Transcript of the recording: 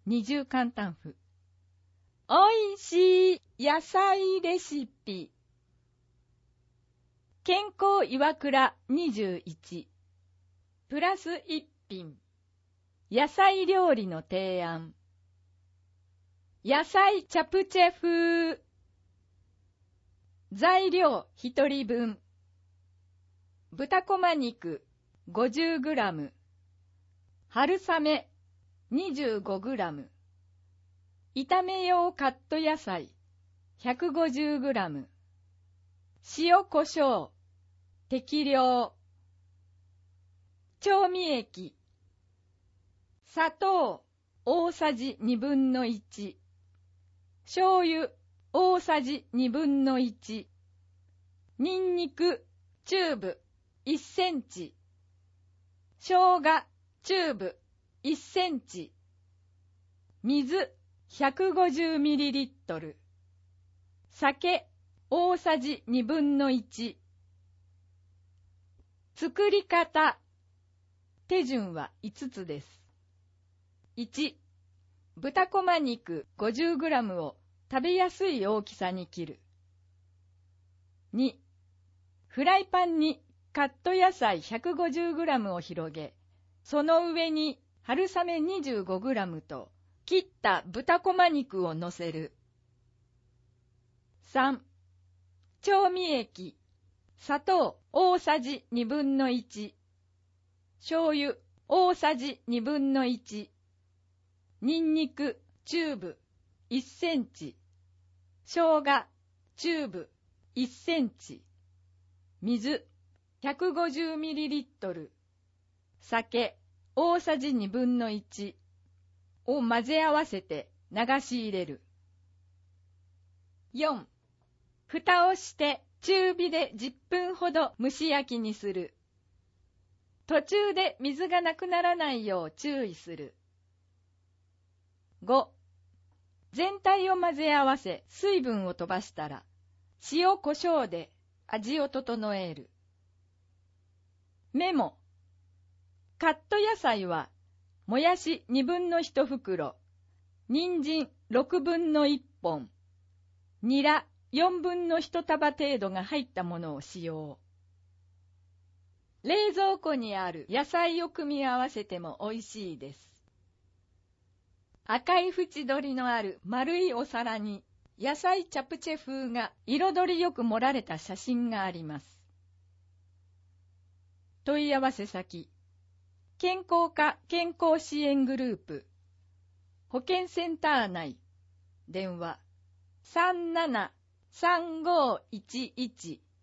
二重簡単譜。おいしい野菜レシピ。健康岩倉21。プラス一品。野菜料理の提案。野菜チャプチェ風。材料1人分。豚こま肉 50g。春雨 25g。炒め用カット野菜 150g。塩コショウ適量。調味液。砂糖大さじ1/2。醤油大さじ1/2。ニンニクチューブ1センチ。生姜チューブ1センチ。水 150ml。酒大さじ1/2。作り方。手順は5つです。1、豚こま肉 50g を食べやすい大きさに切る。2、フライパンにカット野菜 150g を広げ、その上に春雨 25g と切った豚こま肉を乗せる。3、調味液。砂糖大さじ1/2。醤油大さじ1/2。ニンニクチューブ1センチ。生姜チューブ1センチ。水 150ml。酒大さじ1/2を混ぜ合わせて流し入れる。4、蓋をして中火で10分ほど蒸し焼きにする。途中で水がなくならないよう注意する。5、全体を混ぜ合わせ水分を飛ばしたら、塩コショウで味を整える。メモ。カット野菜は、もやし1/2袋、人参1/6本、ニラ1/4束程度が入ったものを使用。冷蔵庫にある野菜を組み合わせても美味しいです。赤い縁取りのある丸いお皿に野菜チャプチェ風が彩りよく盛られた写真があります。問い合わせ先、健康課健康支援グループ、保健センター内、電話 37-3511